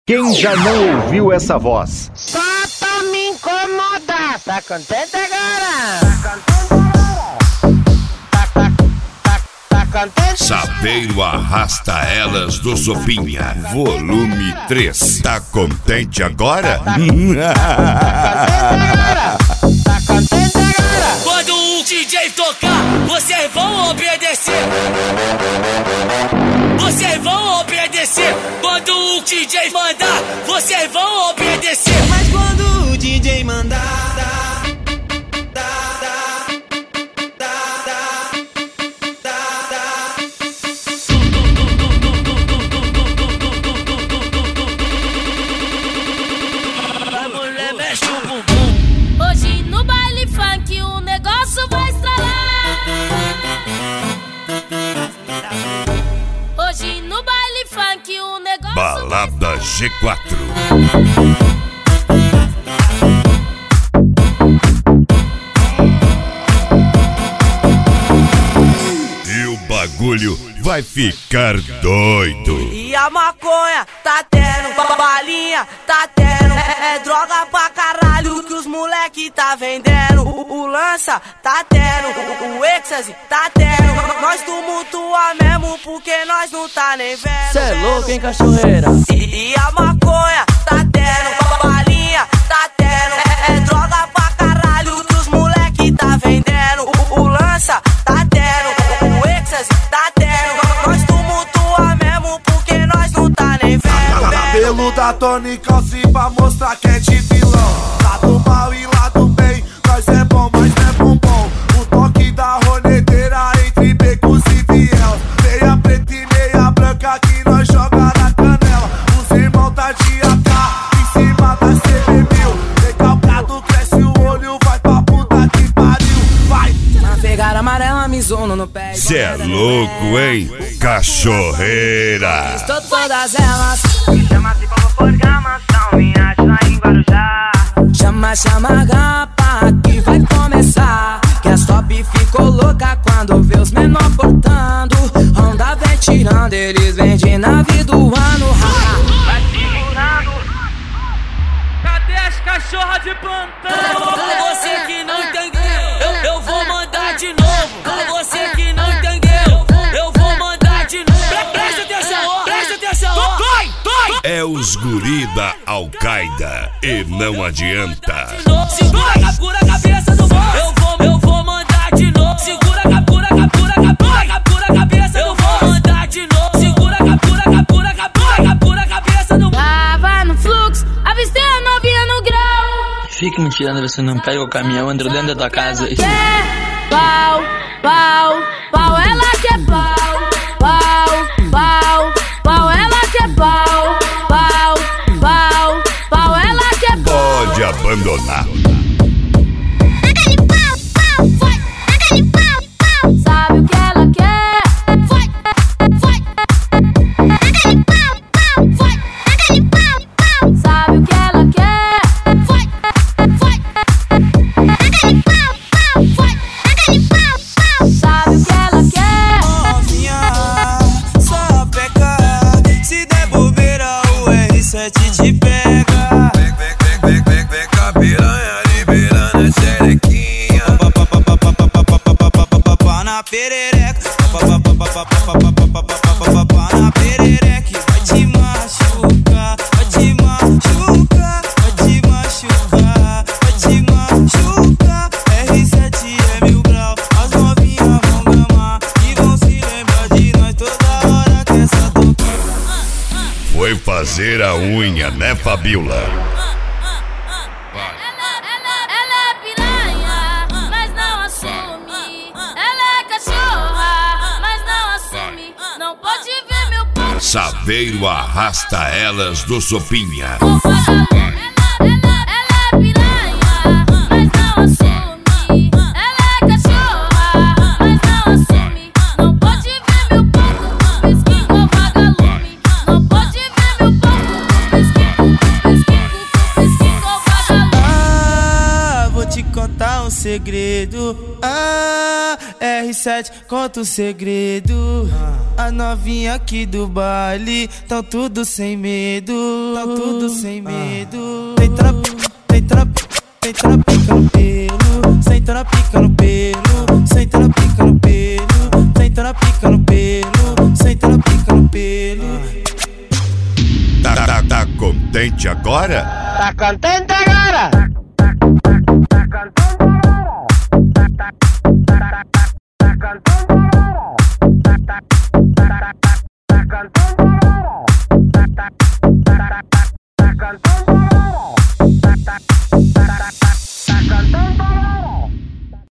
Quem já não ouviu essa voz? Só pra me incomodar. Tá contente agora? Tá contente? Saveiro arrasta elas do Sopinha, volume 3. Tá contente agora? Tá contente agora? Quando o DJ tocar, vocês vão obedecer. Vocês vão obedecer. Quando o DJ mandar, vocês vão obedecer. Mas quando o DJ mandar, A mulher mexe o bumbum. Hoje no baile funk o negócio vai estralar. Hoje no baile funk o negócio Balada G4. E o bagulho vai ficar doido. e a maconha tá tendo, balinha tá tendo, é droga pra caralho que os moleque tá vendendo. O lança tá tendo, o êxtase tá tendo, nós tumultua mesmo porque nós não tá nem vendo. Cê é louco, hein, cachorreira? E a maconha tá tendo, balinha tá tendo, é droga pra caralho que os moleque tá vendendo. O lança tá tendo, o êxtase tá tendo, nós tumultua mesmo porque nós não tá nem vendo. Cabelo da Tony Calci pra mostrar que é de vilão. Lado mal e lado bem, nós é bom, mas não é bombom. O toque da roneteira entre becos e viel. Meia preta e meia branca que nós joga na canela. Os irmãos tá de AK em cima da CB1000. Recalcado, cresce o olho, vai pra puta que pariu. Vai! Na pegada amarela, Mizuno no pé. Cê é louco, hein? Cachorreira. Estou todas elas. Chama-se pra programação, me acha em Guarujá. Chama a gapa que vai começar. Que a top ficou louca quando vê os menor portando. Onda vem tirando, eles vêm de nave do ano. Vai segurando. Cadê as cachorras de plantão? Pra você que não entendeu, eu vou mandar de novo. Pra você que não entendeu, eu vou mandar de novo. Presta atenção, ó, presta atenção, ó. Dói! É os guri da Al-Qaeda e não adianta. Segura a cabeça do moço. Eu vou mandar de novo. Segura a cabeça do moço. Eu vou mandar de novo. Segura a cabeça do moço. Tava no fluxo, avistei a novinha no grau. Fique me tirando, você não pega o caminhão, entra dentro da tua casa. Pau, ela quer pau. Pau, ela quer pau. Pau, ela quer pau. Pode abandonar. Sabe o que ela quer? Sabe o que ela quer? Sabe o que ela quer? Novinha, só peca. Se der bobeira, o R7 te pega. Vem com a piranha liberando a xerequinha. Pá na perereca. Pá na perereca. Vai te machucar, vai te machucar, vai te machucar, vai te machucar. R7 é 1000 grau, as novinhas vão gamar e vão se lembrar de nós toda hora que essa tocar. Foi fazer a unha, né, Fabiola? Ela é piranha, mas não assume. Ela é cachorra, mas não assume. Não pode ver meu pau. Saveiro arrasta elas do Sopinha. Ela é piranha, mas não assume. Ela é cachorra, mas não assume. Não pode ver meu pau com pisquinho com vagalume. Não pode ver meu pau com pisquinho com vagalume. Ah, vou te contar um segredo. segredo. R7 conta o segredo. A novinha aqui do baile tão tudo sem medo. Tão tudo sem medo. Tem trapica no pelo. Sem trapica no pelo. Sem trapica no pelo. Sem trapica no pelo. Sem trapica no pelo. Tá contente agora? Tá contente agora? Tá cantando.